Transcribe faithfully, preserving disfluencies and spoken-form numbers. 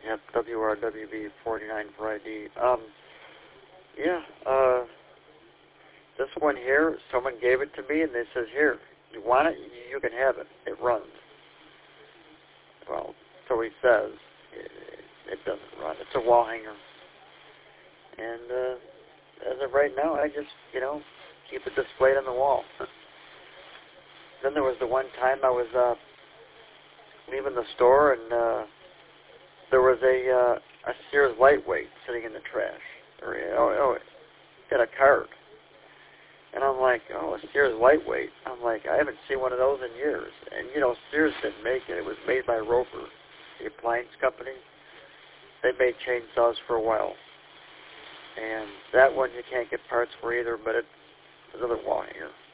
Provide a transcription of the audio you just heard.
Yep, W R W B forty-nine for I D. Um, yeah, uh, this one here, someone gave it to me, and they says, here, you want it? You can have it. It runs. Well, so he says. It, it doesn't run. It's a wall hanger. And uh, as of right now, I just, you know, keep it displayed on the wall. Then there was the one time I was uh, leaving the store, and uh, there was a uh, a Sears Lightweight sitting in the trash. Or, oh, oh, it got a card. And I'm like, oh, a Sears Lightweight. I'm like, I haven't seen one of those in years. And, you know, Sears didn't make it. It was made by Roper, the appliance company. They made chainsaws for a while. And that one you can't get parts for either, but it's another wall hanger.